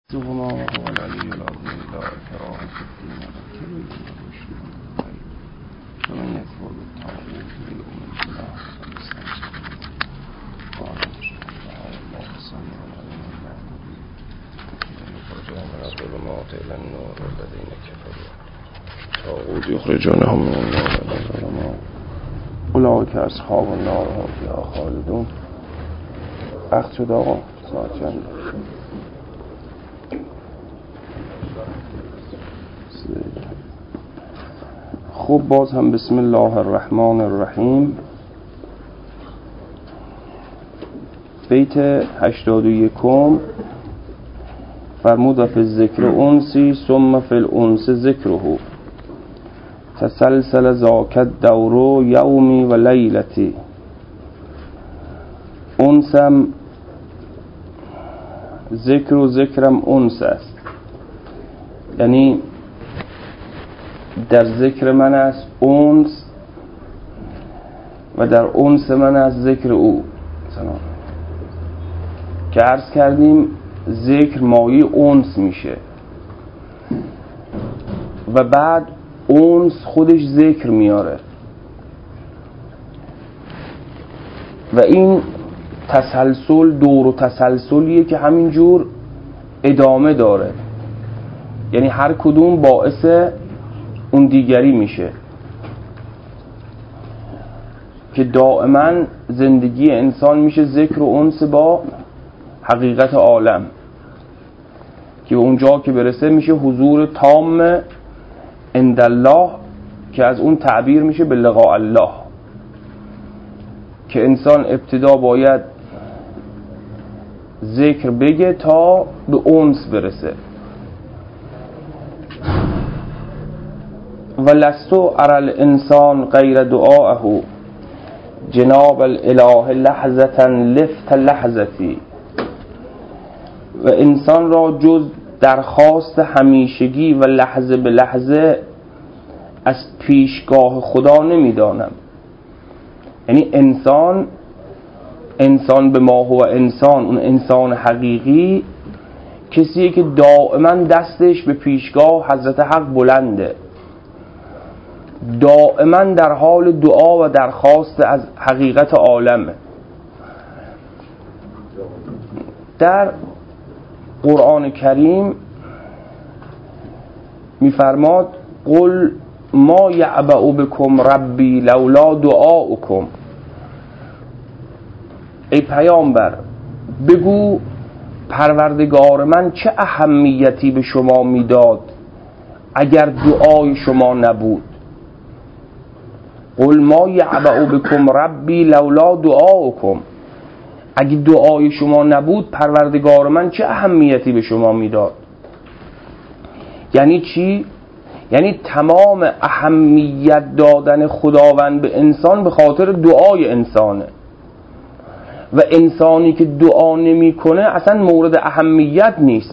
هما وهو العلي العظيم لا إكراه في الدين ومن يكفر بالطاغوت ويؤمن بالله فقد استمسك قال الله السميع العليم يخرجون من الظلمات إلى النور والذين كفروا بالطاغوت يخرجونهم من النور إلى الظلمات أولئك أصحاب النار هم فيها خالدون. وقت شد آقا ساعت چند؟ خب باز هم بسم الله الرحمن الرحیم. بیت 81 فرمود فی الذکر انسی ثم فی الانس ذکره تسلسل ذاک الدور یومی و لیلتی. انسم ذکر و ذکرم انس است، یعنی در ذکر من است انس و در انس من است ذکر او. که عرض کردیم ذکر مایه انس میشه و بعد انس خودش ذکر میاره و این تسلسل دور و تسلسلیه که همینجور ادامه داره، یعنی هر کدوم باعث اون دیگری میشه که دائما زندگی انسان میشه ذکر و انس با حقیقت عالم که اونجا که برسه میشه حضور تام عند الله که از اون تعبیر میشه به لقاء الله، که انسان ابتدا باید ذکر بگه تا به انس برسه. و لستو اری الانسان غیر دعائه جناب الاله لحظة لفت لحظتی. و انسان را جز درخواست همیشگی و لحظه به لحظه از پیشگاه خدا نمیدانم. یعنی انسان به ما هو انسان، اون انسان حقیقی کسیه که دائما دستش به پیشگاه حضرت حق بلنده، دائما در حال دعا و درخواست از حقیقت عالمه. در قرآن کریم میفرماد قل ما یعبأ بکم ربی لولا دعاؤکم. ای پیامبر بگو پروردگار من چه اهمیتی به شما میداد اگر دعای شما نبود. قل ما یعبأ بکم ربی لولا دعاؤکم. اگه دعای شما نبود پروردگار من چه اهمیتی به شما میداد. یعنی چی؟ یعنی تمام اهمیت دادن خداوند به انسان به خاطر دعای انسانه و انسانی که دعا نمی کنه اصلا مورد اهمیت نیست.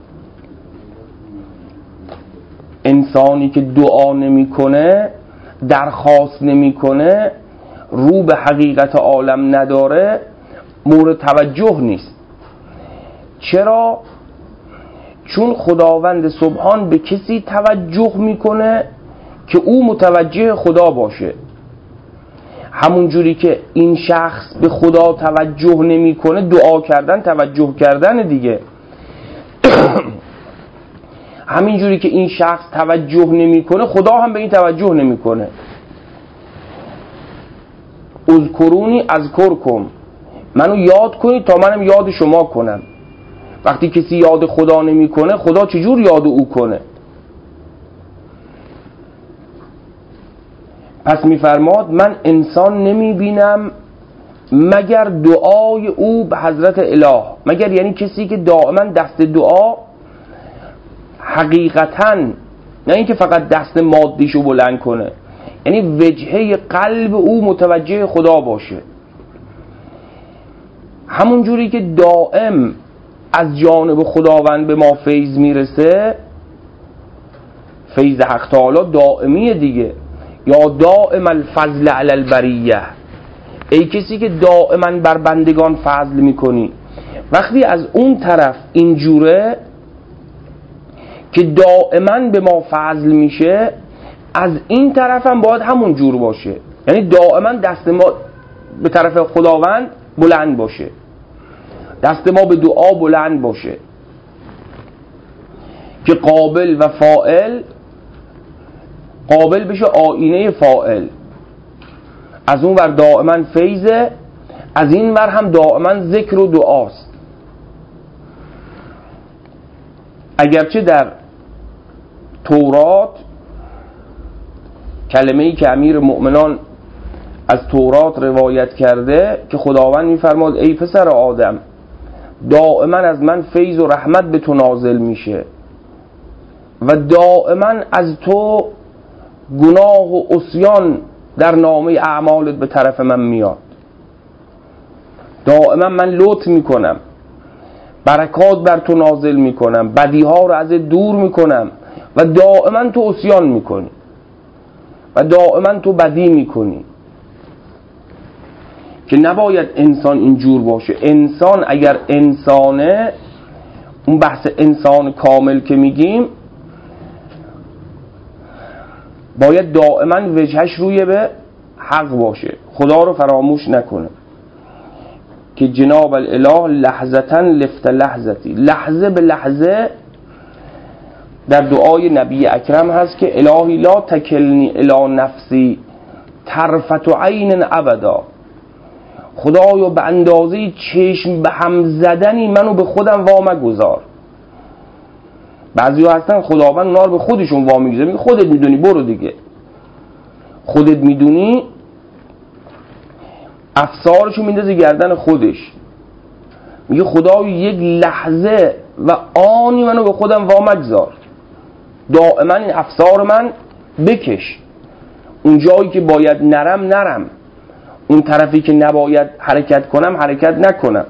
انسانی که دعا نمی کنه، درخواست نمی کنه، رو به حقیقت عالم نداره، مورد توجه نیست. چرا؟ چون خداوند سبحان به کسی توجه میکنه که او متوجه خدا باشه. همون جوری که این شخص به خدا توجه نمیکنه، دعا کردن توجه کردن دیگه. همین جوری که این شخص توجه نمیکنه خدا هم به این توجه نمیکنه. اذکرونی اذکرکم، منو یاد کنید تا منم یاد شما کنم. وقتی کسی یاد خدا نمیکنه خدا چجور یاد او کنه؟ پس میفرماد من انسان نمیبینم مگر دعای او به حضرت اله، مگر یعنی کسی که دائما دست دعا حقیقتاً، نه اینکه فقط دست مادیشو بلند کنه، یعنی وجهه قلب او متوجه خدا باشه. همون جوری که دائم از جانب خداوند به ما فیض میرسه، فیض حق تعالی دائمیه دیگه. یا دائم الفضل علی البریه، ای کسی که دائما بر بندگان فضل میکنی. وقتی از اون طرف اینجوره که دائما به ما فضل میشه، از این طرف هم باید همون جور باشه. یعنی دائما دست ما به طرف خداوند بلند باشه، دست ما به دعا بلند باشه که قابل و فاعل، قابل بشه آینه فاعل. از اون ور دائما فیضه، از این ور هم دائما ذکر و دعاست. اگرچه در تورات کلمه‌ای که امیر مؤمنان از تورات روایت کرده که خداوند می‌فرماد ای پسر آدم دائما از من فیض و رحمت به تو نازل میشه و دائما از تو گناه و عصیان در نامه اعمالت به طرف من میاد، دائما من لطف میکنم، برکات بر تو نازل میکنم، بدیها رو از دور میکنم و دائما تو عصیان میکنی و دائما تو بدی میکنی. که نباید انسان اینجور باشه. انسان اگر انسانه، اون بحث انسان کامل که میگیم، باید دائما وجهش روی به حق باشه، خدا رو فراموش نکنه. که جناب الاله لحظتاً لفت لحظتی، لحظه به لحظه در دعای نبی اکرم هست که الهی لا تکلنی الی نفسی طرفت عین ابدا، خدایا به اندازه چشم به هم زدنی منو به خودم وام گذار. بعضی ها هستن خداوند اونا رو به خودشون وام میگذاره، میگه خودت میدونی برو دیگه، خودت میدونی، افسارشو میندازه گردن خودش، میگه خدایا یک لحظه و آنی منو به خودم وام گذار، دائما این افسار من بکش، اون جایی که باید نرم، اون طرفی که نباید حرکت کنم حرکت نکنم.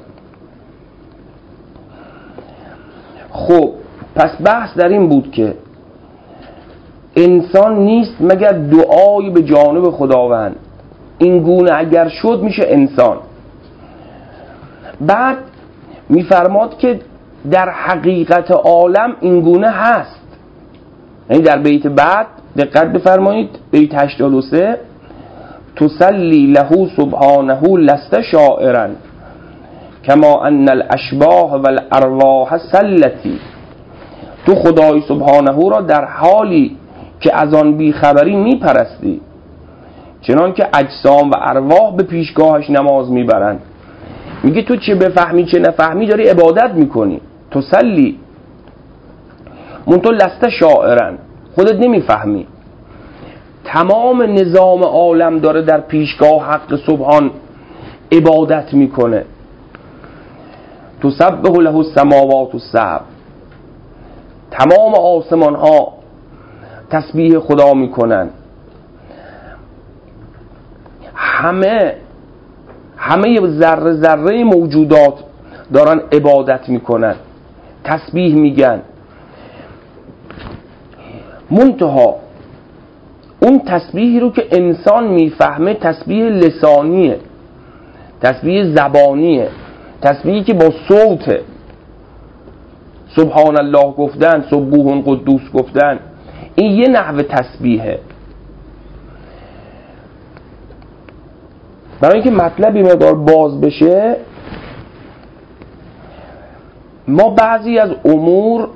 خب پس بحث در این بود که انسان نیست مگر دعای به جانب خداوند، این گونه اگر شد میشه انسان. بعد میفرماد که در حقیقت عالم این گونه هست. یعنی در بیت بعد دقت بفرمایید، بیت 83 تسلی له سبحانه لست شاعرا کما ان الاشباح والارواح سلتی، تو خدای سبحانه را در حالی که از آن بیخبری میپرستی، چنان که اجسام و ارواح به پیشگاهش نماز میبرند. میگه تو چه بفهمی چه نفهمی داری عبادت میکنی، تسلی منتو لست شاعرا، خودت نمیفهمی. تمام نظام عالم داره در پیشگاه حق سبحان عبادت میکنه. تسبح له السماوات السبع، تمام آسمان ها تسبیح خدا میکنن، همه ذره ذره موجودات دارن عبادت میکنن، تسبیح میگن. منتها اون تسبیحی رو که انسان میفهمه تسبیح لسانیه، تسبیح زبانیه، تسبیحی که با صوته، سبحان الله گفتن، سبوح قدوس گفتن، این یه نحو تسبیحه. برای اینکه مطلبی مقدار باز بشه، ما بعضی از امور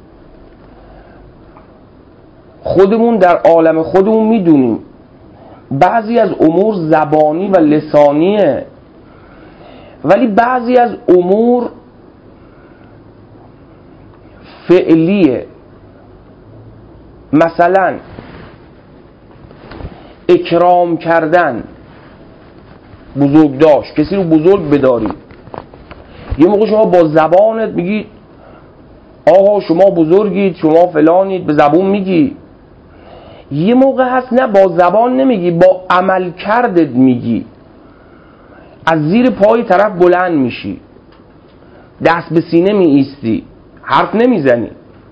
خودمون در عالم خودمون میدونیم، بعضی از امور زبانی و لسانیه، ولی بعضی از امور فعلیه. مثلا اکرام کردن، بزرگ داشت، کسی رو بزرگ بداری. یه موقع شما با زبانت میگی آقا شما بزرگید، شما فلانید، به زبون میگی. یه موقع هست نه با زبان نمیگی، با عمل کردت میگی، از زیر پای طرف بلند میشی، دست به سینه می ایستی، حرف نمیزنی،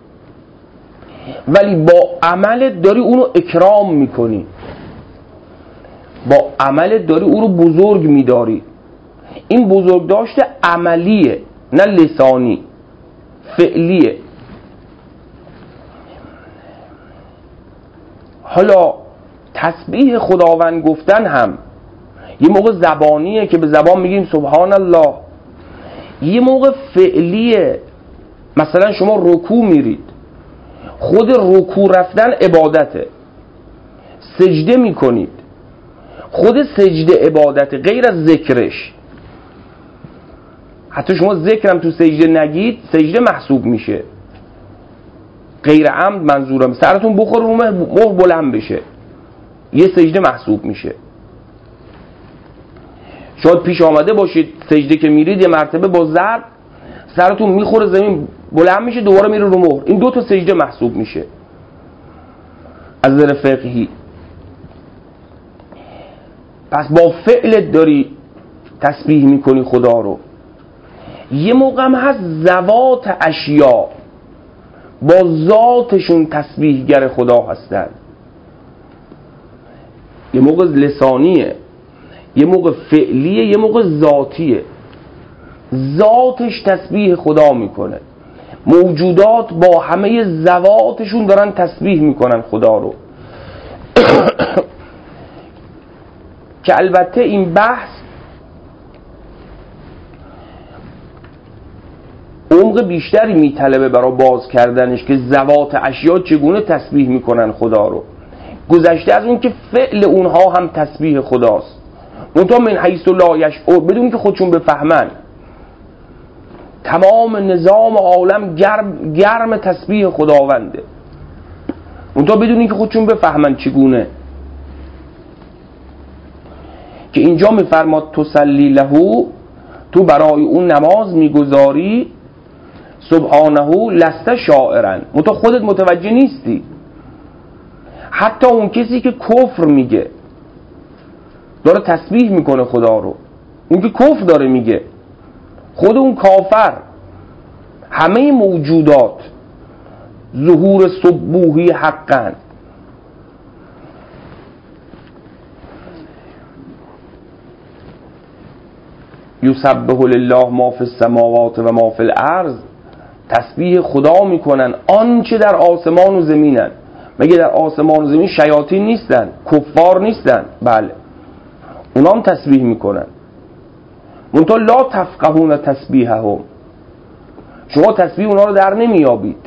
ولی با عملت داری اونو اکرام میکنی، با عملت داری اونو بزرگ میداری. این بزرگ داشته عملیه نه لسانی، فعلیه. حالا تسبیح خداوند گفتن هم یه موقع زبانیه که به زبان میگیم سبحان الله، یه موقع فعلیه. مثلا شما رکوع میرید، خود رکوع رفتن عبادته. سجده میکنید، خود سجده عبادته، غیر از ذکرش. حتی شما ذکرم تو سجده نگید سجده محسوب میشه، غیر عمد منظورم. سرتون بخوره رو مهر بلند بشه، یه سجده محسوب میشه. شاید پیش آمده باشید سجده که میرید یه مرتبه با ضرب سرتون میخوره زمین بلند میشه، دوباره میره رو مهر، این 2 تا سجده محسوب میشه از نظر فقهی. پس با فعلت داری تسبیح میکنی خدا رو. یه موقع هم هست ذوات اشیا با ذاتشون تسبیحگر خدا هستن. یه موقع لسانیه، یه موقع فعلیه، یه موقع ذاتیه. ذاتش تسبیح خدا میکنه، موجودات با همه ذواتشون دارن تسبیح میکنن خدا رو. که البته این بحث عمق بیشتری میطلبه برای باز کردنش که ذوات اشیا چگونه تسبیح میکنن خدا رو، گذشته از اون که فعل اونها هم تسبیح خداست، منتها من حیث لا یشعر، بدون که خودشون بفهمن. تمام نظام عالم گرم تسبیح خداونده، منتها بدون که خودشون بفهمن چگونه. که اینجا میفرماد تسلی لهو، تو برای اون نماز میگذاری، سبحانه لست شاعرن، منتها خودت متوجه نیستی. حتی اون کسی که کفر میگه داره تسبیح میکنه خدا رو، اون که کفر داره میگه، خود اون کافر، همه موجودات ظهور سبوحی حقاً. یسبح لله ما فی السماوات و ما فی الارض، تسبیح خدا میکنن آنچه در آسمان و زمینن. مگه در آسمان و زمین شیاطین نیستن؟ کفار نیستن؟ بله، اونا هم تسبیح میکنن، منتها لا تفقهون تسبیحهم، شما تسبیح اونا رو در نمیابید.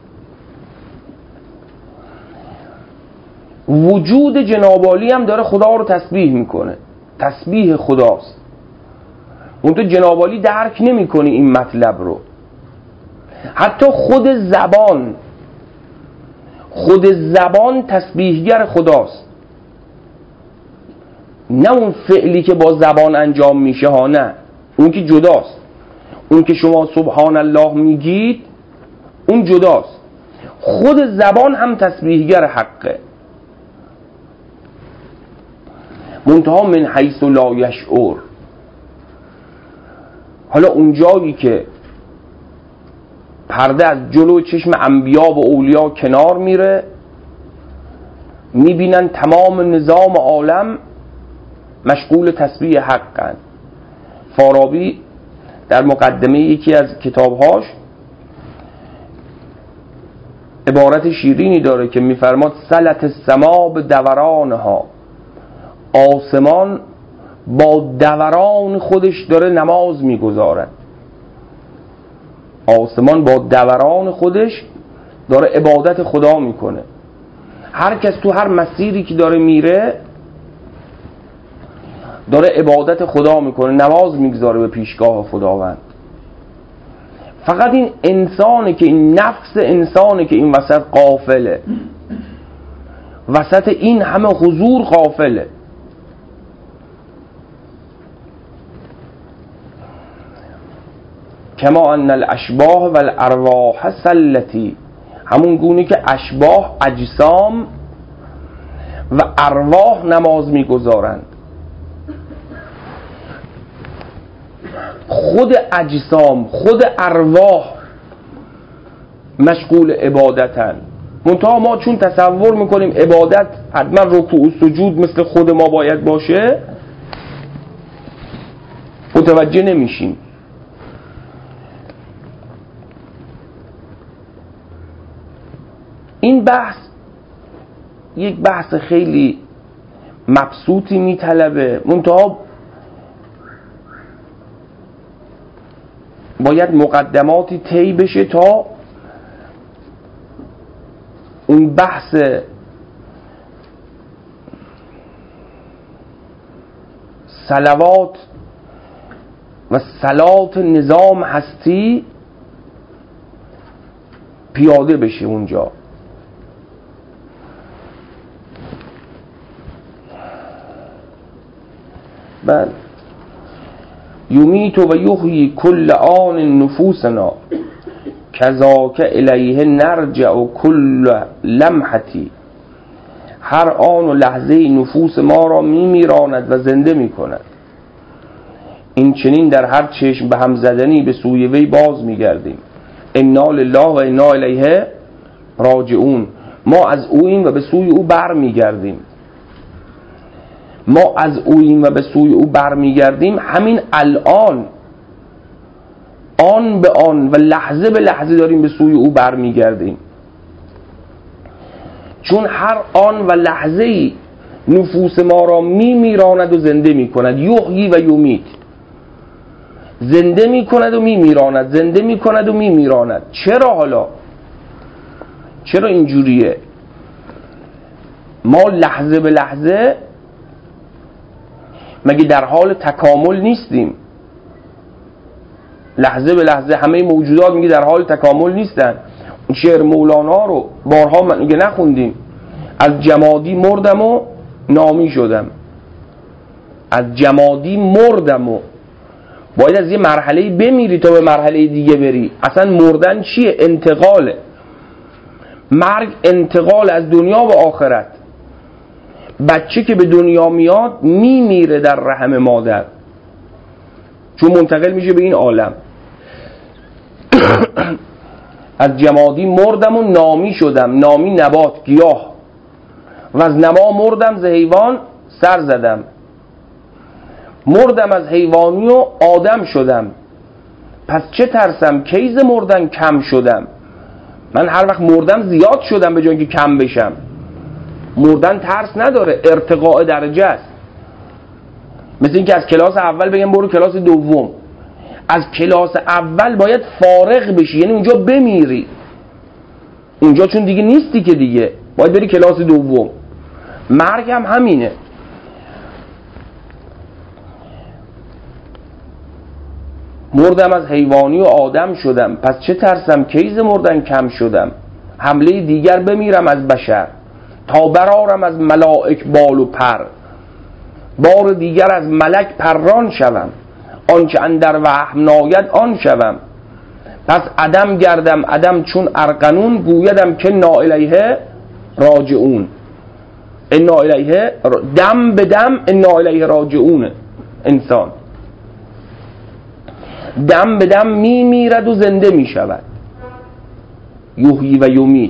وجود جناب عالی هم داره خدا رو تسبیح میکنه، تسبیح خداست، منتها جناب عالی درک نمیکنی این مطلب رو. حتی خود زبان تسبیحگر خداست، نه اون فعلی که با زبان انجام میشه ها، نه، اون که جداست. اون که شما سبحان الله میگید اون جداست، خود زبان هم تسبیحگر حقه، منتها من حیث لا یشعر. حالا اون جایی که پرده از جلو چشم انبیا و اولیا کنار میره، میبینن تمام نظام عالم مشغول تسبیح حقن. فارابی در مقدمه یکی از کتابهاش عبارت شیرینی داره که میفرماد سلت السما به دورانها، آسمان با دوران خودش داره نماز میگذارد، آسمان با دوران خودش داره عبادت خدا میکنه. هر کس تو هر مسیری که داره میره داره عبادت خدا میکنه، نماز میگذاره به پیشگاه خداوند. فقط این انسانه که این نفس انسانه که این وسط غافله، وسط این همه حضور غافله. کما ان الاشباح و الارواح سلتی، همون گونه که اشباح اجسام و ارواح نماز میگذارند. خود اجسام، خود ارواح مشغول عبادتن، منتها ما چون تصور میکنیم عبادت حتما رکوع و سجود مثل خود ما باید باشه، متوجه نمیشیم. این بحث یک بحث خیلی مبسوطی میطلبه، منتها باید مقدماتی طی بشه تا اون بحث صلوات و صلات نظام هستی پیاده بشه اونجا. بله یمیت و یحیی کل آن نفوسنا کذاک الیه نرجع و کل لمحتی. هر آن و لحظه نفوس ما را میراند و زنده میکند، این چنین در هر چشم به هم زدنی به سوی وی باز میگردیم. انا لله و انا الیه راجعون. ما از اوییم و به سوی او بر میگردیم. ما از اوییم و به سوی او بر میگردیم همین الان، آن به آن و لحظه به لحظه داریم به سوی او بر میگردیم، چون هر آن و لحظه نفوس ما را میراند و زنده میکند. یحیی و یمیت، زنده میکند و میراند، زنده میکند و میراند. چرا حالا؟ چرا اینجوریه؟ ما لحظه به لحظه مگه در حال تکامل نیستیم؟ لحظه به لحظه همه موجودات میگه در حال تکامل نیستن. اون شعر مولانا رو بارها من میگه نخوندیم، از جمادی مردم و نامی شدم. از جمادی مردم و باید از یه مرحله بمیری تا به مرحله دیگه بری. اصلا مردن چیه؟ انتقاله. مرگ انتقال از دنیا به آخرت. بچه که به دنیا میاد میمیره در رحم مادر، چون منتقل میشه به این عالم. از جمادی مردم و نامی شدم. نامی نبات، گیاه. و از نما مردم ز حیوان سر زدم. مردم از حیوانی و آدم شدم، پس چه ترسم کی ز مردن کم شدم. من هر وقت مردم زیاد شدم به جای اینکه کم بشم. مردن ترس نداره، ارتقاء درجه است. مثل اینکه از کلاس اول بگم برو کلاس دوم. از کلاس اول باید فارغ بشی، یعنی اونجا بمیری. اونجا چون دیگه نیستی که دیگه باید بری کلاس دوم. مرگ هم همینه. مردم از حیوانی و آدم شدم، پس چه ترسم کی ز مردن کم شدم. حمله دیگر بمیرم از بشر، تا برارم از ملائک بال و پر. بار دیگر از ملک پران شوم، آنچه اندر وهم ناید آن شوم. پس عدم گردم عدم چون ارقنون، گویدم که انا الیه راجعون. انا الیه دم به دم انا الیه راجعون. انسان دم به دم میمیرد و زنده میشود. یحیی و یمیت.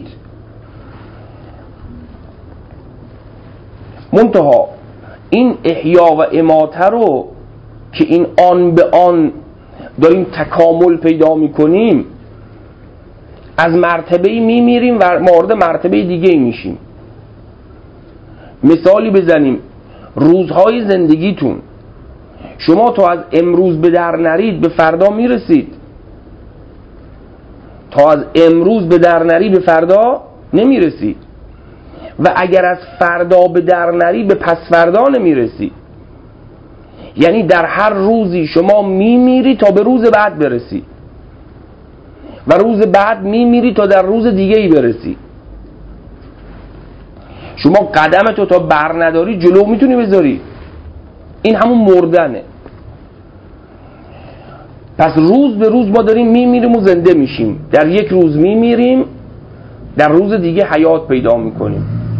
منتها این احیا و اماته رو که این آن به آن داریم تکامل پیدا میکنیم، از مرتبه‌ای میمیریم و وارد مرتبه دیگه میشیم. مثالی بزنیم. روزهای زندگیتون، شما تا از امروز به در نرید به فردا میرسید. تا از امروز به در نری به فردا نمیرسید، و اگر از فردا به در نری به پس فردا نمیرسید. یعنی در هر روزی شما میمیری تا به روز بعد برسی، و روز بعد میمیری تا در روز دیگه ای برسی. شما قدمتو تا بر نداری جلو میتونی بذاری. این همون مردنه. پس روز به روز ما داریم میمیریم و زنده میشیم. در یک روز میمیریم، در روز دیگه حیات پیدا میکنیم.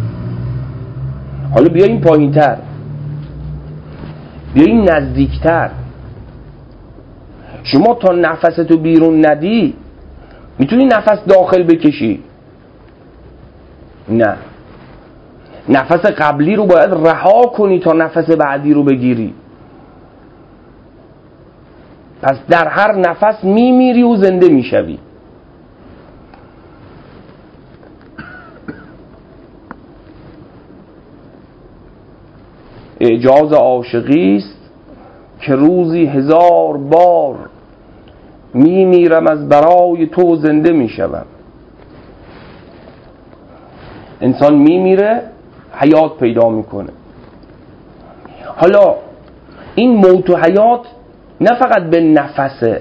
حالا بیاییم پایین تر، بیاییم نزدیکتر. شما تا نفستو بیرون ندی میتونی نفس داخل بکشی؟ نه، نفس قبلی رو باید رها کنی تا نفس بعدی رو بگیری. پس در هر نفس میمیری و زنده میشوی. اعجاز عاشقی است که روزی 1000 بار میمیرم از برای تو زنده میشوم. انسان میمیره، حیات پیدا میکنه. حالا این موت و حیات نه فقط به نفسه،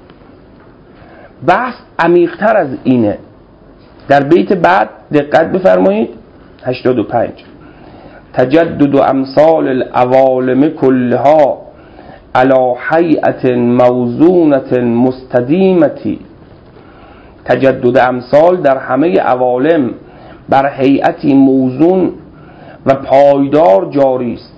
بحث عمیق‌تر از اینه. در بیت بعد دقت بفرمایید، 85 تجدد امثال العوالم كلها على هیئة موزونة مستدیمة. تجدد امثال در همه عوالم بر هیئتی موزون و پایدار جاری است.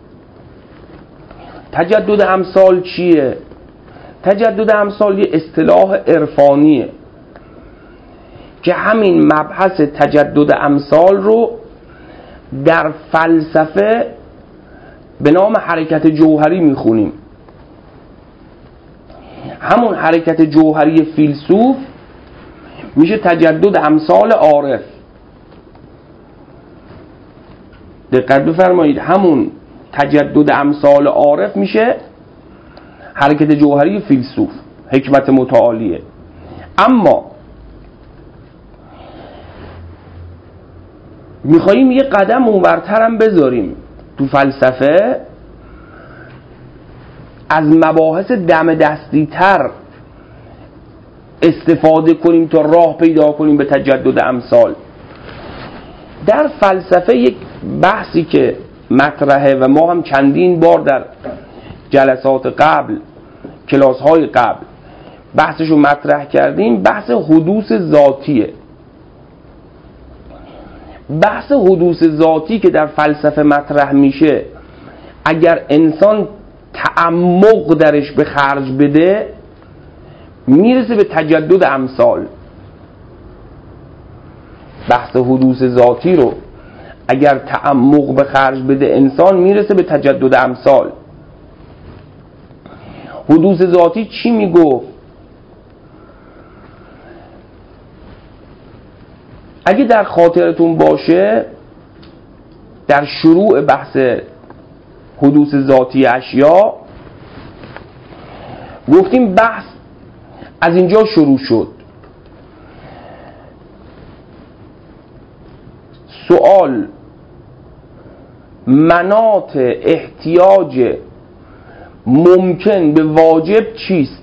تجدد امثال چیه؟ تجدد امثال یه اصطلاح عرفانیه که همین مبحث تجدد امثال رو در فلسفه به نام حرکت جوهری میخونیم. همون حرکت جوهری فیلسوف میشه تجدد امثال عارف. دقت بفرمایید، همون تجدد امثال عارف میشه حرکت جوهری فیلسوف، حکمت متعالیه. اما میخواییم یه قدم اونورتر هم بذاریم تو فلسفه، از مباحث دم دستی تر استفاده کنیم تا راه پیدا کنیم به تجدد امثال. در فلسفه یک بحثی که مطرحه و ما هم چندین بار در جلسات قبل، کلاس‌های قبل بحثشو مطرح کردیم، بحث حدوث ذاتیه. بحث حدوث ذاتی که در فلسفه مطرح میشه، اگر انسان تعمق درش به خرج بده میرسه به تجدد امثال. بحث حدوث ذاتی رو اگر تعمق به خرج بده انسان میرسه به تجدد امثال. حدوث ذاتی چی میگفت؟ اگه در خاطرتون باشه در شروع بحث حدوث ذاتی اشیا گفتیم بحث از اینجا شروع شد. سوال مناط احتیاج ممکن به واجب چیست؟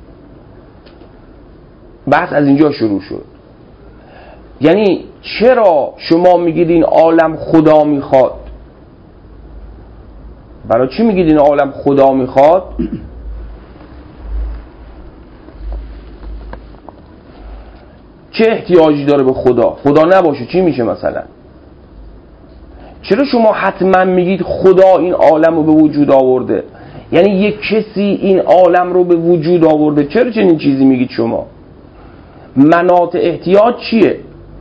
بحث از اینجا شروع شد. یعنی چرا شما میگید این عالم خدا میخواد؟ برای چی میگید این عالم خدا میخواد؟ چه احتیاجی داره به خدا؟ خدا نباشه چی میشه مثلا؟ چرا شما حتما میگید خدا این عالم رو به وجود آورده؟ یعنی یک کسی این عالم رو به وجود آورده. چرا چنین چیزی میگید شما؟ مناط احتیاج چیه؟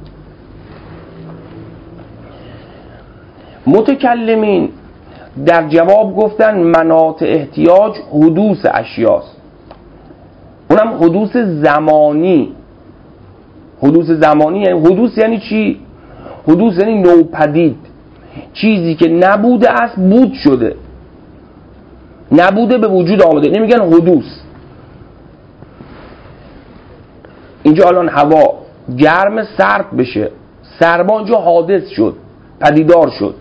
متکلمین در جواب گفتن مناط احتیاج حدوث اشیاست، اونم حدوث زمانی. حدوث زمانی یعنی حدوث یعنی چی؟ حدوث یعنی نوپدید، چیزی که نبوده است بود شده، نبوده به وجود آمده، نمیگن حدوث. اینجا الان هوا گرم سرد بشه، سرما اینجا حادث شد، پدیدار شد.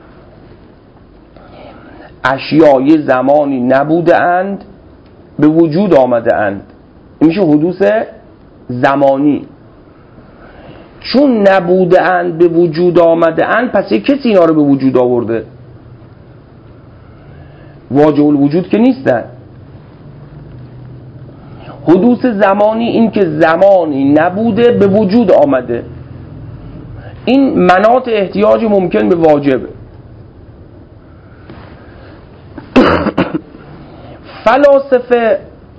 اشیا یه زمانی نبوده اند به وجود آمده اند، این میشه حدوث زمانی. چون نبوده اند به وجود آمده اند پس یک کسی اینا رو به وجود آورده. واجب الوجود که نیستن. حدوث زمانی این که زمانی نبوده به وجود آمده. این مناط احتیاج ممکن به واجبه. فلاسفه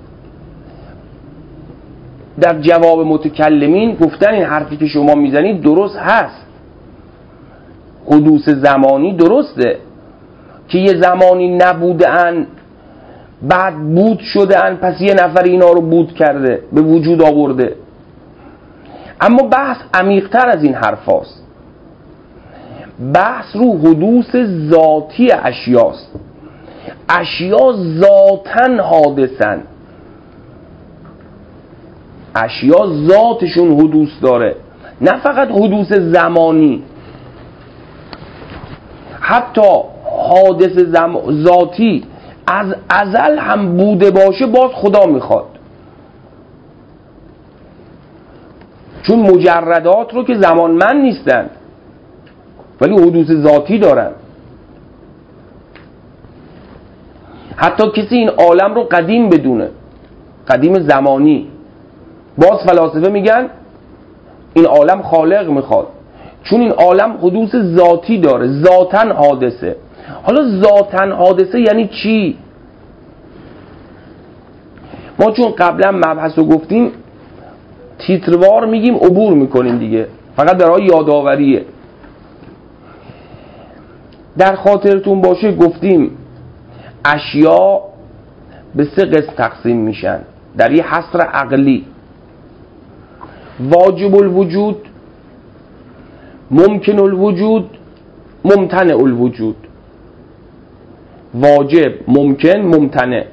در جواب متکلمین گفتن این حرفی که شما میزنید درست هست. حدوث زمانی درسته که یه زمانی نبودن بعد بود شدن، پس یه نفر اینا رو بود کرده به وجود آورده. اما بحث عمیق‌تر از این حرف هست. بحث رو حدوث ذاتی اشیاست. اشیا ذاتن حادثن، اشیا ذاتشون حدوث داره، نه فقط حدوث زمانی. حتی حادث ذاتی از ازل هم بوده باشه باز خدا میخواد، چون مجردات رو که زمانمند نیستن ولی حدوث ذاتی دارن. حتی کسی این عالم رو قدیم بدونه، قدیم زمانی، باز فلاسفه میگن این عالم خالق میخواد، چون این عالم حدوث ذاتی داره، ذاتن حادثه. حالا ذاتن حادثه یعنی چی؟ ما چون قبلا مبحث رو گفتیم تیتروار میگیم، عبور میکنیم دیگه، فقط برای یادآوریه. در خاطرتون باشه گفتیم اشیا به 3 قسم تقسیم میشن در یه حصر عقلی: واجب الوجود، ممکن الوجود، ممتنع الوجود. واجب، ممکن، ممتنع.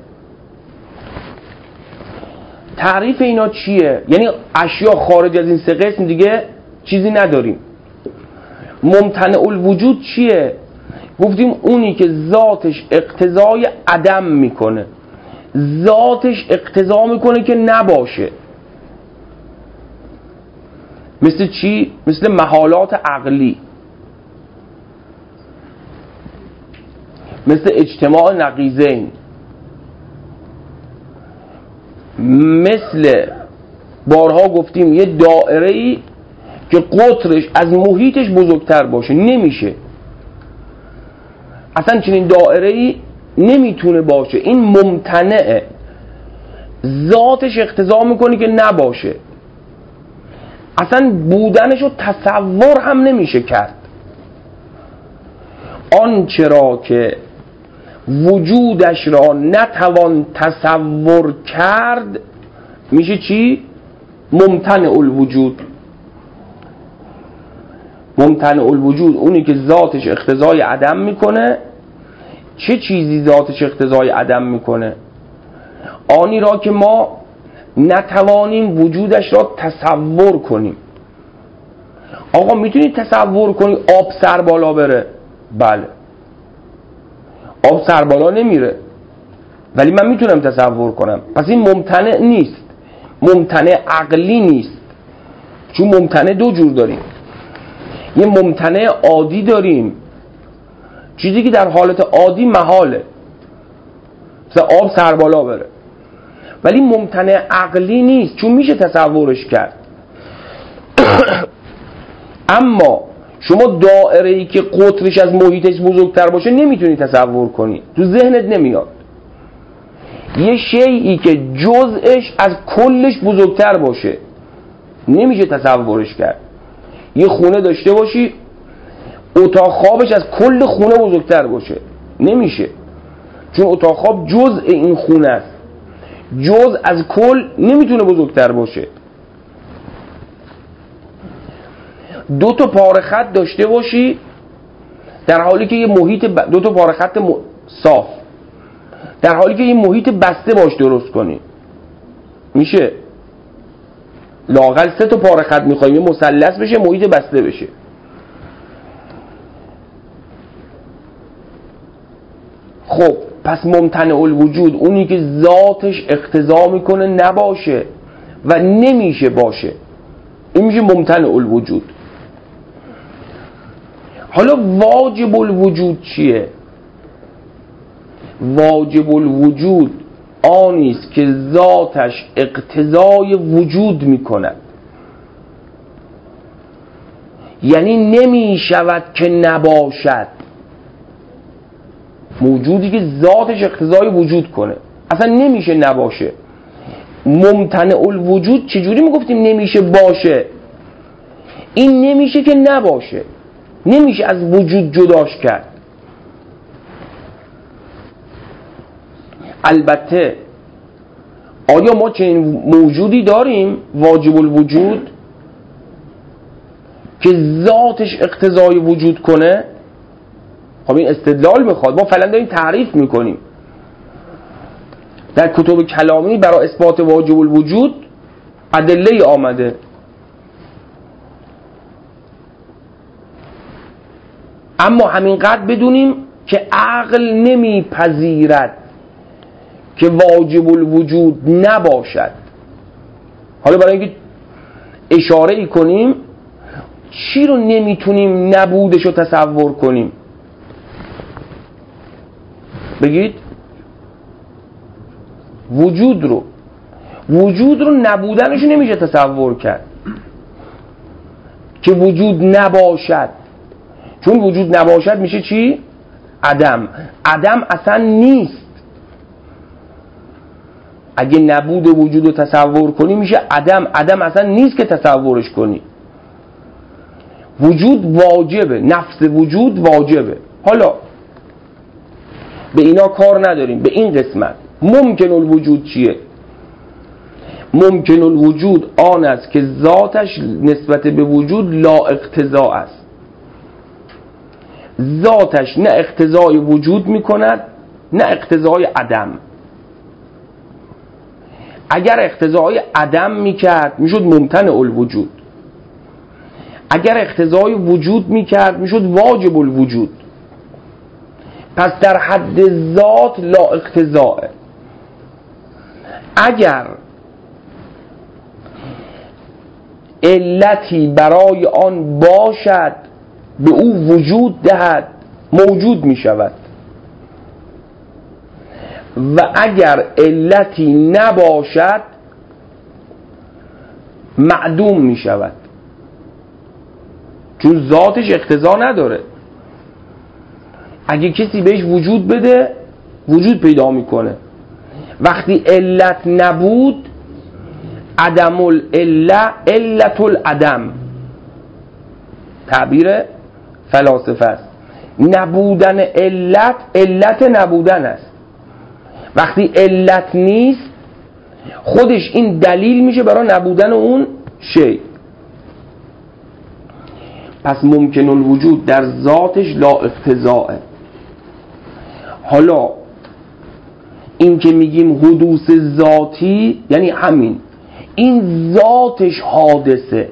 تعریف اینا چیه؟ یعنی اشیا خارج از این 3 قسم دیگه چیزی نداریم. ممتنع الوجود چیه؟ گفتیم اونی که ذاتش اقتضای عدم میکنه، ذاتش اقتضا میکنه که نباشه. مثل چی؟ مثل محالات عقلی، مثل اجتماع نقیضین، مثل بارها گفتیم یه دائره‌ای که قطرش از محیطش بزرگتر باشه. نمیشه، اصلا چنین دائره‌ای نمیتونه باشه، این ممتنعه، ذاتش اقتضا میکنه که نباشه، اصلا بودنشو تصور هم نمیشه کرد. آنچه را که وجودش را نتوان تصور کرد میشه چی؟ ممتنع الوجود. ممتنع الوجود اونی که ذاتش اقتضای عدم میکنه. چه چیزی ذاتش اقتضای عدم میکنه؟ آنی را که ما نتوانیم وجودش را تصور کنیم. آقا میتونی تصور کنی آب سر بالا بره؟ بله، آب سر بالا نمیره ولی من میتونم تصور کنم. پس این ممتنع نیست، ممتنع عقلی نیست. چون ممتنع 2 جور داریم، یه ممتنع عادی داریم، چیزی که در حالت عادی محاله، مثلا آب سر بالا بره، ولی ممتنع عقلی نیست چون میشه تصورش کرد. اما شما دائره‌ای که قطرش از محیطش بزرگتر باشه نمیتونی تصور کنی، تو ذهنت نمیاد. یه شیئی که جزءش از کلش بزرگتر باشه نمیشه تصورش کرد. یه خونه داشته باشی اتاق خوابش از کل خونه بزرگتر باشه، نمیشه، چون اتاق خواب جزء این خونه است، جزء از کل نمیتونه بزرگتر باشه. 2 تا پاره خط داشته باشی در حالی که یه محیط 2 تا پاره خط صاف، در حالی که یه محیط بسته باش درست کنی، میشه؟ لااقل 3 تا پاره خط میخوایم یه مثلث بشه، محیط بسته بشه. خب پس ممتنع الوجود اونی که ذاتش اقتضا میکنه نباشه و نمیشه باشه، این میشه ممتنع الوجود. حالا واجب الوجود چیه؟ واجب الوجود آنیست که ذاتش اقتضای وجود میکند، یعنی نمیشود که نباشد. موجودی که ذاتش اقتضای وجود کنه اصلا نمیشه نباشه. ممتنع الوجود چجوری میگفتیم نمیشه باشه؟ این نمیشه که نباشه، نمیشه از وجود جداش کرد. البته آیا ما چنین موجودی داریم واجب الوجود؟ که ذاتش اقتضای وجود کنه. خب این استدلال میخواد. ما فعلا داریم تعریف میکنیم. در کتب کلامی برای اثبات واجب الوجود ادله آمده. اما همینقدر بدونیم که عقل نمیپذیرد که واجب الوجود نباشد. حالا برای اینکه اشاره ای کنیم چی رو نمیتونیم نبودش رو تصور کنیم؟ بگید. وجود رو نبودنش نمیشه تصور کرد که وجود نباشد. چون وجود نباشد میشه چی؟ عدم. عدم اصلا نیست. اگه نبود وجود رو تصور کنی میشه عدم. عدم اصلا نیست که تصورش کنی. وجود واجبه، نفس وجود واجبه. حالا به اینا کار نداریم. به این قسمت ممکن الوجود چیه؟ ممکن الوجود آن است که ذاتش نسبت به وجود لا اقتضا است. ذاتش نه اقتضای وجود میکند نه اقتضای عدم. اگر اقتضای عدم میکرد میشد ممتنع الوجود. اگر اقتضای وجود میکرد میشد واجب الوجود. پس در حد ذات لا اقتضاء. اگر علتی برای آن باشد به او وجود دهد موجود می شود و اگر علتی نباشد معدوم می شود. چون ذاتش اقتضا نداره. اگه کسی بهش وجود بده وجود پیدا میکنه. وقتی علت نبود عدم العله علت العدم. تعبیر فلاسفه است. نبودن علت علت نبودن است. وقتی علت نیست خودش این دلیل میشه برای نبودن اون شی. پس ممکن الوجود در ذاتش لا اقتضاء. حالا این که میگیم حدوث ذاتی یعنی همین، این ذاتش حادثه،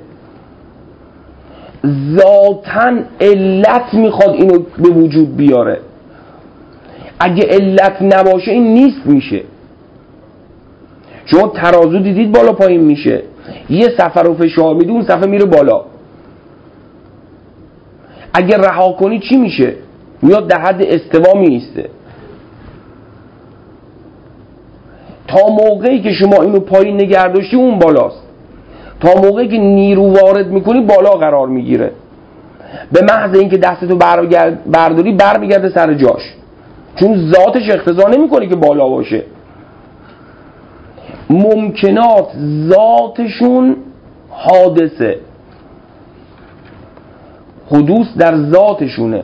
ذاتن علت میخواد اینو به وجود بیاره. اگه علت نباشه این نیست میشه. شما ترازو دیدید بالا پایین میشه، یه صفحه رو فشار میدی اون صفحه میره بالا. اگه رها کنی چی میشه؟ میاد در حد استوا میسته. تا موقعی که شما اینو پایین نگه داشتی اون بالاست. تا موقعی که نیرو وارد میکنی بالا قرار میگیره. به محض اینکه دستتو برداری برمیگرده سر جاش. چون ذاتش اقتضا نمیکنه که بالا باشه. ممکنات ذاتشون حادثه، حدوث در ذاتشونه.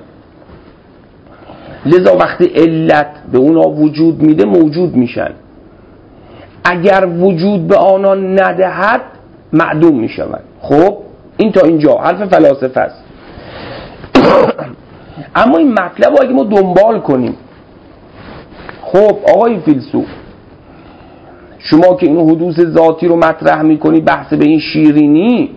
لذا وقتی علت به اونا وجود میده موجود میشن. اگر وجود به آنها ندهد معدوم میشون. خب این تا اینجا حرف فلاسفه است. اما این مطلب رو اگه ما دنبال کنیم، خب آقای فیلسوف شما که این حدوث ذاتی رو مطرح میکنی بحث به این شیرینی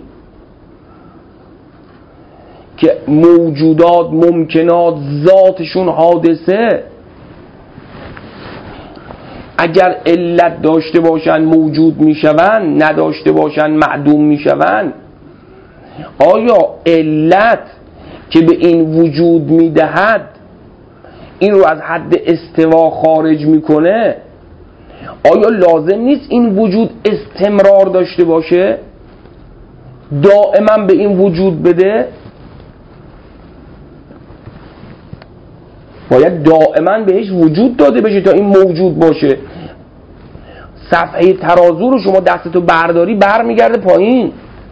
که موجودات ممکنات ذاتشون حادثه، اگر علت داشته باشن موجود میشون، نداشته باشن معدوم میشون، آیا علت که به این وجود میدهد این رو از حد استوا خارج میکنه، آیا لازم نیست این وجود استمرار داشته باشه؟ دائما به این وجود بده؟ باید دائما بهش وجود داده بشه تا این موجود باشه. صفحه ترازو رو شما دستتو برداری برمیگرده پایین.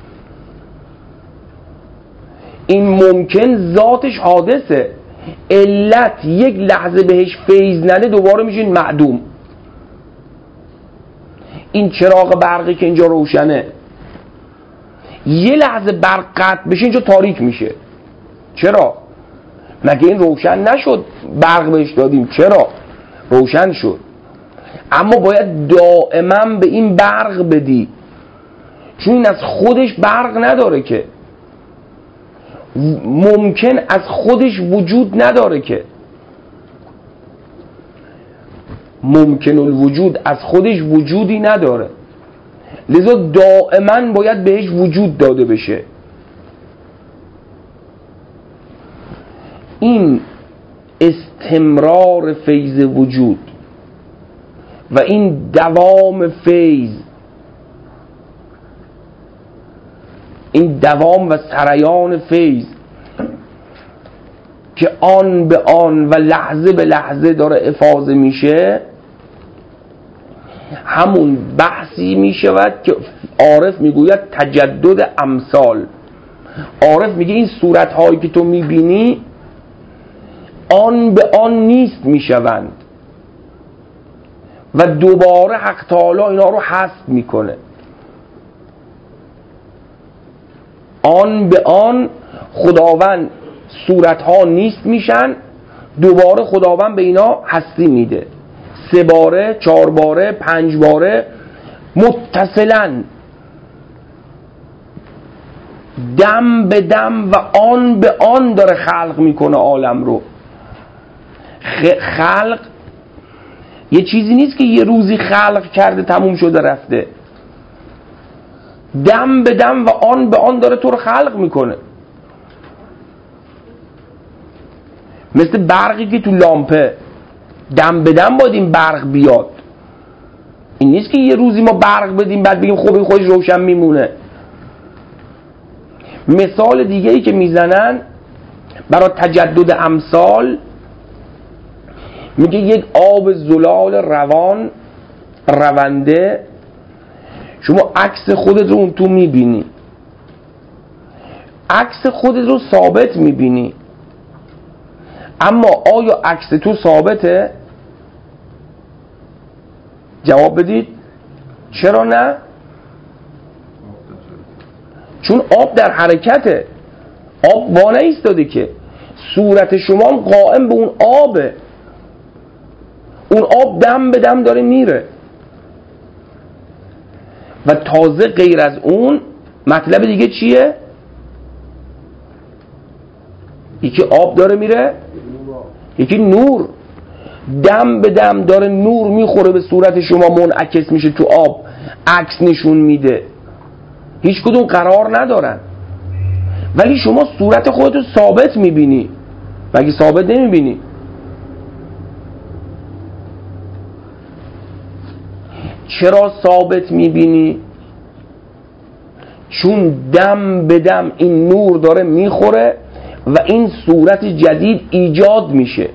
این ممکن ذاتش حادثه. علت یک لحظه بهش فیض نده دوباره میشین معدوم. این چراغ برقی که اینجا روشنه، یه لحظه برق قطع بشه اینجا تاریک میشه. چرا؟ مگه این روشن نشد برق بهش دادیم؟ چرا؟ روشن شد. اما باید دائما به این برق بدی، چون این از خودش برق نداره که، ممکن از خودش وجود نداره که، ممکن الوجود از خودش وجودی نداره، لذا دائما باید بهش وجود داده بشه. این استمرار فیض وجود و این دوام فیض، این دوام و سریان فیض که آن به آن و لحظه به لحظه داره افاضه میشه، همون بحثی میشود که عارف میگوید تجدد امثال. عارف میگه این صورتهایی که تو میبینی آن به آن نیست میشوند و دوباره حق تعالی اینا رو حذف میکنه. آن به آن خداوند صورتها نیست میشن، دوباره خداوند به اینا هستی میده، 3 باره، 4 باره، 5 باره متصلاً، دم به دم و آن به آن داره خلق میکنه عالم رو. خلق یه چیزی نیست که یه روزی خلق کرده تموم شده رفته، دم به دم و آن به آن داره تو رو خلق میکنه. مثل برقی که تو لامپه دم به دم باید این برق بیاد. این نیست که یه روزی ما برق بدیم بعد بگیم خب این خودش روشن میمونه. مثال دیگه ای که میزنن برای تجدد امثال، میگه یک آب زلال روان رونده، شما عکس خودت رو اون تو میبینی، عکس خودت رو ثابت میبینی، اما آیا عکس تو ثابته؟ جواب بدید. چرا نه؟ چون آب در حرکته، آب وانه ایستاده که، صورت شما قائم به اون آبه، اون آب دم به دم داره میره. و تازه غیر از اون مطلب دیگه چیه؟ یکی آب داره میره، یکی نور دم به دم داره نور میخوره به صورت شما، منعکس میشه تو آب، عکس نشون میده. هیچ کدوم قرار ندارن، ولی شما صورت خودتو ثابت میبینی. مگه ثابت نمیبینی؟ چرا ثابت میبینی؟ چون دم به دم این نور داره میخوره و این صورت جدید ایجاد میشه.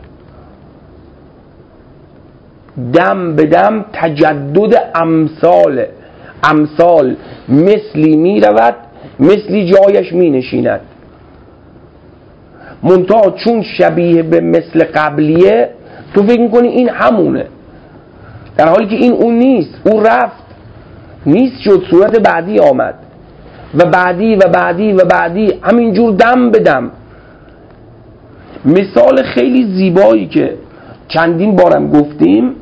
دم به دم تجدد امثال مثلی میرود، مثلی جایش مینشیند. منتها چون شبیه به مثل قبلیه تو فکر میکنی این همونه، در حالی که این اون نیست، اون رفت، نیست شد، صورت بعدی آمد و بعدی و بعدی و بعدی، همینجور دم به دم. مثال خیلی زیبایی که چندین بارم گفتیم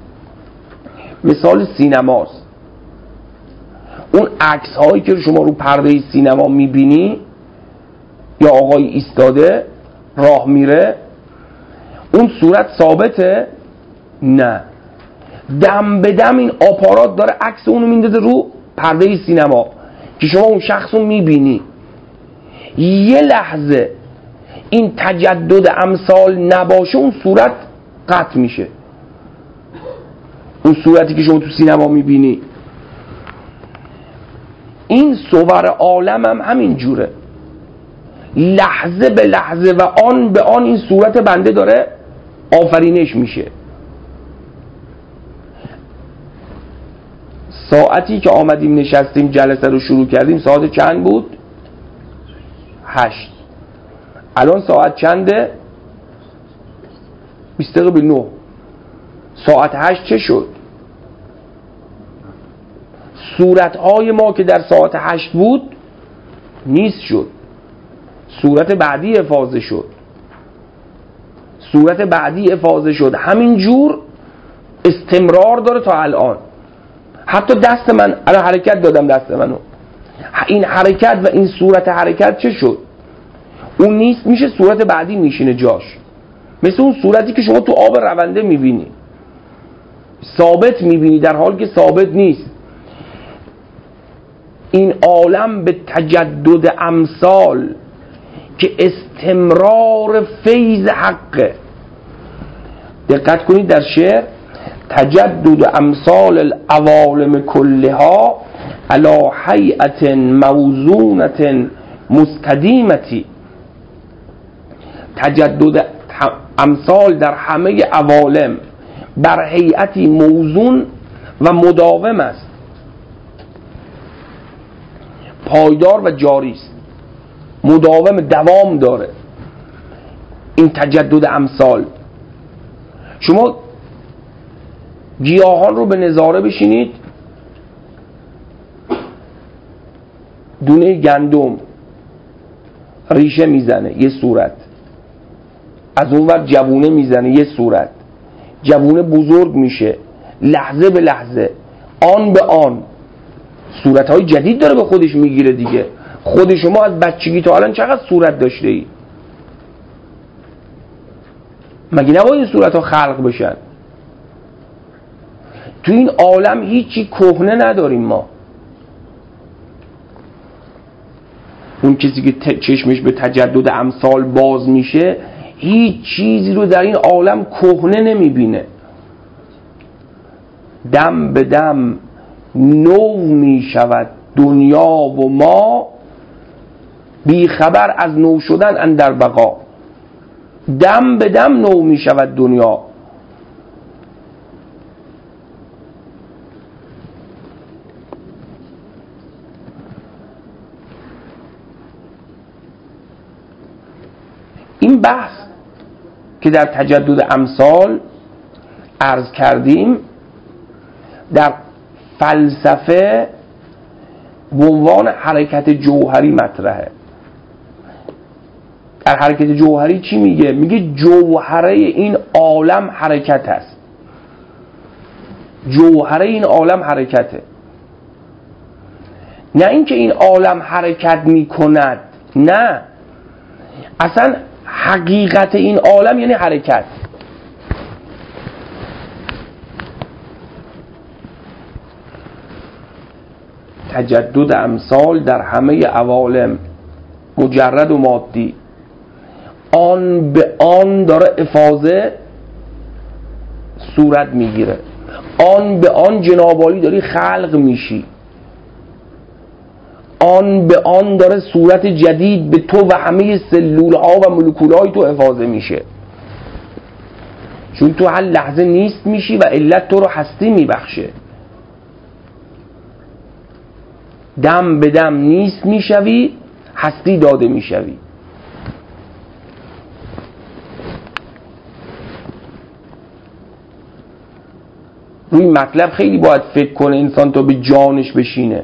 مثال سینماست. اون عکس هایی که شما رو پرده سینما میبینی، یا آقای ایستاده راه میره، اون صورت ثابته؟ نه، دم به دم این آپارات داره عکس اونو میندازه رو پرده سینما که شما اون شخص رو میبینی. یه لحظه این تجدد امثال نباشه اون صورت قطع میشه، اون صورتی که شما تو سینما میبینی. این صور عالم هم همین جوره، لحظه به لحظه و آن به آن این صورت بنده داره آفرینش میشه. ساعتی که آمدیم نشستیم جلسه رو شروع کردیم ساعت چند بود؟ 8. الان ساعت چنده؟ 9:20. ساعت 8 چه شد؟ صورتهای ما که در ساعت 8 بود نیست شد، صورت بعدی افاضه شد، صورت بعدی افاضه شد، همین جور استمرار داره تا الان. حتی دست من الان حرکت دادم، دست منو، این حرکت و این صورت حرکت چه شد؟ اون نیست میشه، صورت بعدی میشینه جاش، مثل اون صورتی که شما تو آب رونده میبینی، ثابت میبینی در حالی که ثابت نیست. این عالم به تجدد امثال که استمرار فیض حقه. دقت کنید در شعر، تجدد امثال العوالم کلها علی هیئت موزونة مستدیمة. تجدد امثال در همه عوالم بر هیئتی موزون و مداوم است، پایدار و جاری است، مداوم، دوام داره. این تجدد امثال، شما گیاهان رو به نظاره بشینید، دونه گندم ریشه میزنه یه صورت، از اون ور جوونه میزنه یه صورت، جوونه بزرگ میشه لحظه به لحظه، آن به آن صورتهای جدید داره به خودش میگیره دیگه. خود شما از بچگی تا الان چقدر صورت داشته ای؟ مگه نباید این صورتها خلق بشن؟ تو این عالم هیچی کهنه نداریم ما. اون کسی که چشمش به تجدد امثال باز میشه هیچ چیزی رو در این عالم کهنه نمیبینه. دم به دم نو میشود دنیا و ما، بی خبر از نو شدن اندر بقا. دم به دم نو میشود دنیا. این بحث که در تجدد امثال عرض کردیم در فلسفه به عنوان حرکت جوهری مطرحه. در حرکت جوهری چی میگه؟ میگه جوهره این عالم حرکت است، جوهره این عالم حرکته، نه اینکه این عالم حرکت میکند، نه، اصلا حقیقت این عالم یعنی حرکت. تجدد امثال در همه عوالم، مجرد و مادی، آن به آن داره افاضه صورت میگیره، آن به آن جنابالی داری خلق میشی، آن به آن داره صورت جدید به تو و همه سلولها و مولکولهای تو افاضه میشه، چون تو هر لحظه نیست میشی و علت تو رو هستی میبخشه. دم به دم نیست میشوی، هستی داده میشوی. روی مطلب خیلی باید فکر کنه انسان تا به جانش بشینه.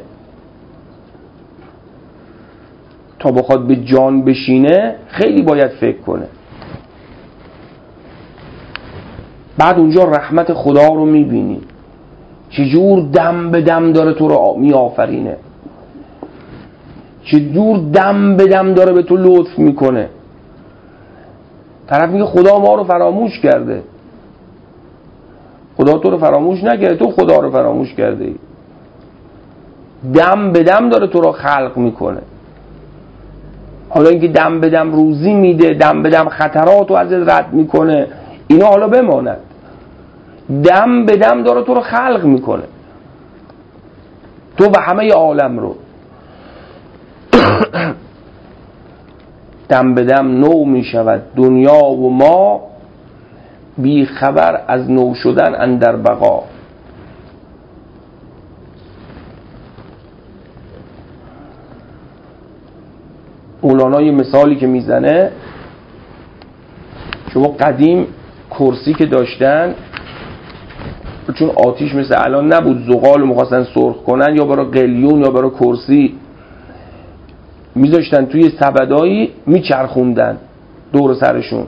تا بخواد به جان بشینه خیلی باید فکر کنه. بعد اونجا رحمت خدا رو میبینی، چجور دم به دم داره تو رو میآفرینه، چجور دم به دم داره به تو لطف میکنه. طرف میگه خدا ما رو فراموش کرده. خدا تو رو فراموش نکرده، تو خدا رو فراموش کرده ای. دم به دم داره تو رو خلق میکنه. حالا اینکه دم به دم روزی میده، دم به دم خطرات رو ازت رد میکنه، اینا حالا بماند. دم به دم داره تو رو خلق میکنه، تو و همه عالم رو. دم به دم نو میشود دنیا و ما، بی خبر از نو شدن اندر بقا. مولانا یه مثالی که میزنه، شما قدیم کرسی که داشتن، چون آتیش مثل الان نبود، زغال رو می‌خواستن سرخ کنن یا برای قلیون یا برای کرسی میذاشتن توی سبدایی میچرخوندن دور سرشون.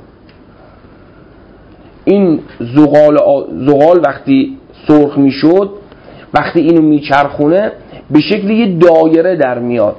این زغال وقتی سرخ میشد، وقتی اینو میچرخونه به شکل یه دایره در میاد.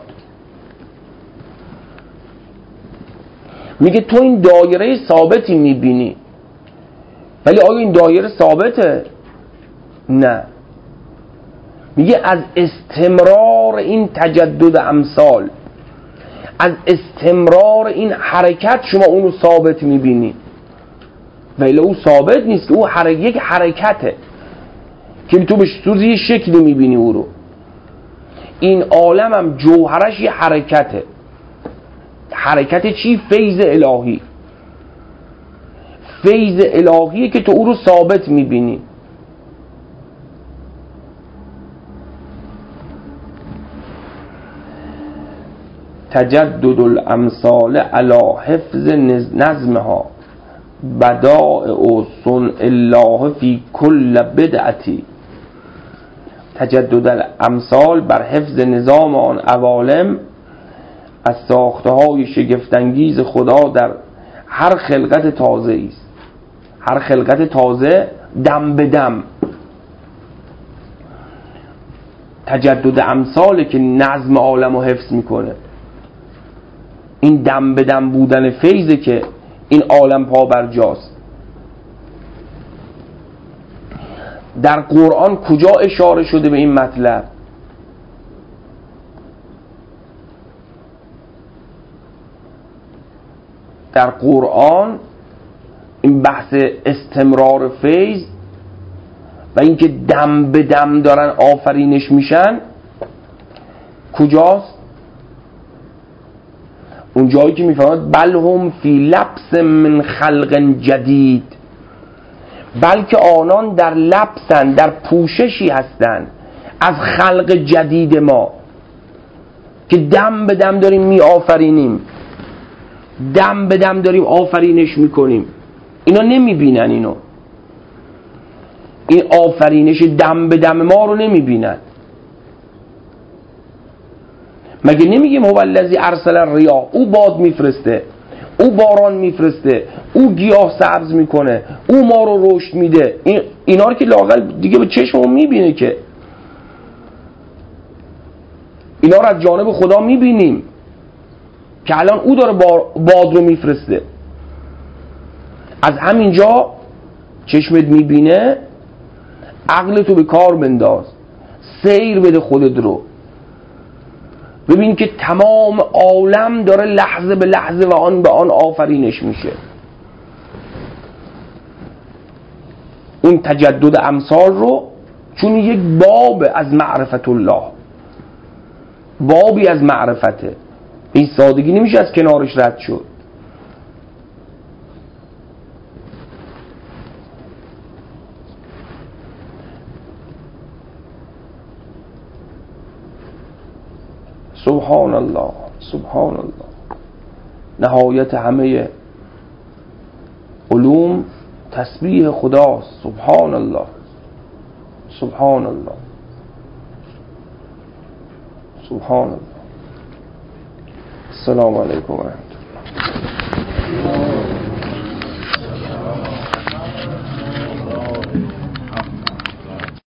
میگه تو این دایره ثابتی میبینی، ولی آیا این دایره ثابته؟ نه. میگه از استمرار این تجدد امثال، از استمرار این حرکت شما اونو ثابت میبینی، ولی او ثابت نیست، که او یک حرکته که تو به صورت یه شکلی میبینی او رو. این عالم هم جوهرش یه حرکته. حرکت چی؟ فیض الهی. فیض الهیه که تو او رو ثابت میبینی. تجدد الامثال علی حفظ نظمها بدائع و صنع الله فی کل بدعتی. تجدد الامثال بر حفظ نظام آن عوالم از ساخته های شگفت‌انگیز خدا در هر خلقت تازه است. هر خلقت تازه دم به دم. تجدد امثاله که نظم عالم رو حفظ میکنه. این دم به دم بودن فیضه که این عالم پا بر جاست. در قرآن کجا اشاره شده به این مطلب؟ در قرآن این بحث استمرار فیض و اینکه دم به دم دارن آفرینش میشن کجاست؟ اون جایی که میفرماد بل هم فی لبس من خلق جدید، بلکه آنان در لبسن، در پوششی هستن از خلق جدید ما، که دم به دم داریم می آفرینیم، دم به دم داریم آفرینش میکنیم. اینا نمیبینن، این آفرینش دم به دم ما رو نمیبینن. مگه نمیگیم هو الذی ارسل الرياح؟ او باد میفرسته، او باران میفرسته، او گیاه سبز میکنه، او ما رو رشد میده. اینا رو که لااقل دیگه به چشممون میبینه، که اینا رو از جانب خدا میبینیم که الان او داره باد رو میفرسته. از همینجا چشمت میبینه، عقلتو به کار بنداز، سیر بده خودت رو، ببین که تمام عالم داره لحظه به لحظه و آن به آن آفرینش میشه. اون تجدد امثال رو، چون یک باب از معرفت الله، بابی از معرفته، این سادگی نمیشه از کنارش رد شد. سبحان الله، سبحان الله. نهایت همه علوم تسبیح خداست. سبحان الله، سبحان الله، سبحان الله. السلام علیکم و رحمت الله.